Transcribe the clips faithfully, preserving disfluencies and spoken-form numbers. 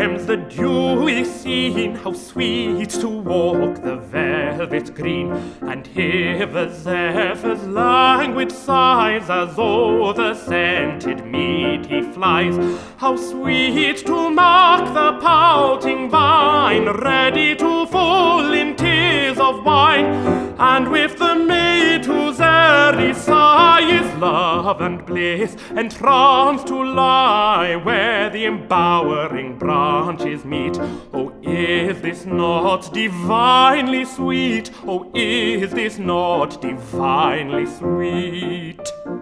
Thames, the dewy scene, how sweet to walk the velvet green, and hear the zephyr's languid sighs as o'er the scented mead he flies. How sweet to mark the pouting vine, ready to fall in tears of wine, and with the maid whose airy sigh is love and bliss, entranced to lie where the embowering branches meet. Oh, is this not divinely sweet? Oh, is this not divinely sweet?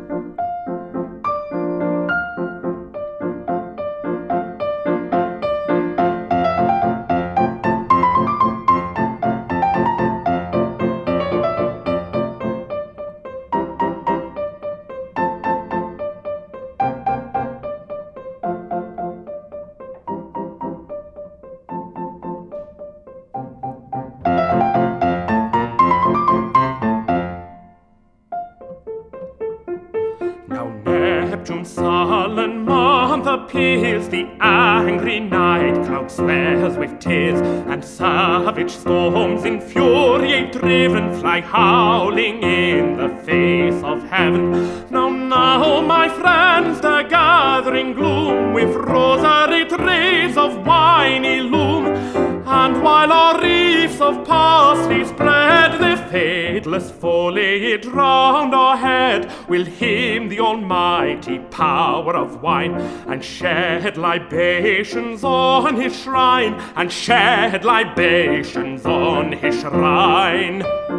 Neptune's sullen month appears, the angry night cloud swells with tears, and savage storms infuriate driven fly howling in the face of heaven. Now, now, my friends, the gathering gloom with rosaried rays of wine illume, and while our reefs of parsley spread their fadeless foliage round our head, we'll hymn the almighty power of wine, and shed libations on his shrine, and shed libations on his shrine.